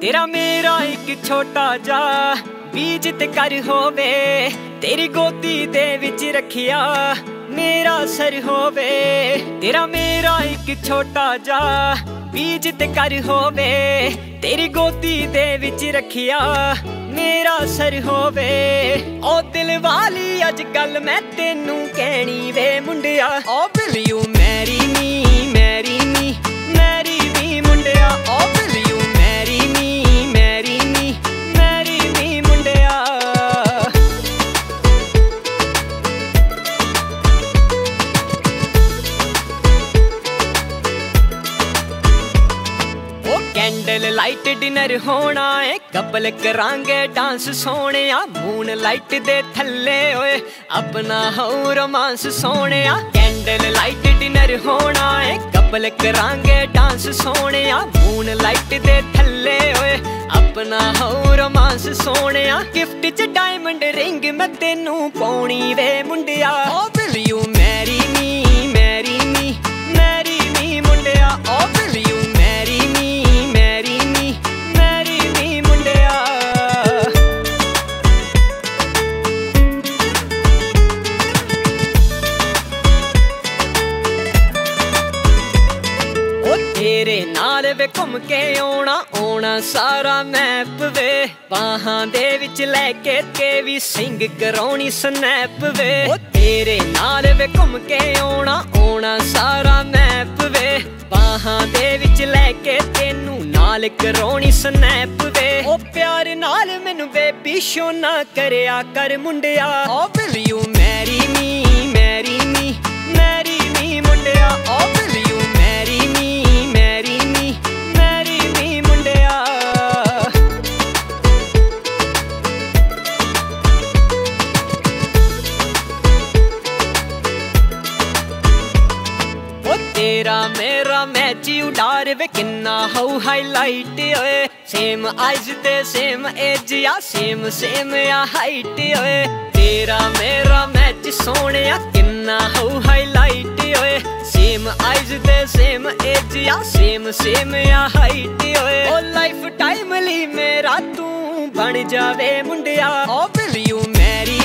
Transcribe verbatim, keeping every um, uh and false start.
तेरा मेरा एक छोटा जा बीज ते कर होवे, तेरी गोदी दे विच रखिया मेरा सर होवे। तेरा मेरा एक छोटा जा बीज ते कर होवे, तेरी गोदी दे विच रखिया मेरा सर होवे। ओ दिल वाली अज गल मैं तेनू कहनी वे मुंडिया, ओ will you marry me marry me marry me मुंडिया, ओ will you marry me marry me marry me मुंडिया। ओ कैंडल लाइट डिनर होना है, कपल करांगे डांस सोने, मून लाइट दे थल्ले ओए अपना हो रोमांस सोने। कैंडल लाइट डिनर होना है, कपल करांगे डांस सोने, मून लाइट दे थल्ले ओए अपना हो रोमांस सोने। गिफ्ट च डायमंड रिंग मैं तेनू पाउणी वे मुंडिया, ओ will you marry me marry me marry me मुंडिया, ओ will you marry me marry me marry me मुंडिया। ओ तेरे नाल वे घुम के आउणा आउणा सारा मैप वे, बाहां दे विच लैके के भी सिंग कराउणी स्नैप वे। ओ तेरे नाल वे घुम के आउणा आउणा सारा मैप वे, बाहां दे विच लैके तेनू नाल कराउणी स्नैप वे। ओ प्यार नाल मैनू बेबी शो ना करया कर मुंडिया, ओ will you marry me marry me marry me मुंडिया, ओ will you marry me marry me marry me मुंडिया। ओ तेरा मेरा मैच उडार वे किन्ना हो हाईलाइट ओए, सेम आइज ते सेम एज या सेम सेम या हाइट ओए। तेरा मेरा मैच सोने किन्ना हो हाईलाइट ओए, सेम आइज ते सेम एज या सेम सेम या हाइट ओए। ओ लाइफ टाइम ली मेरा तू बन जावे मुंडिया, ओ विल यू मैरी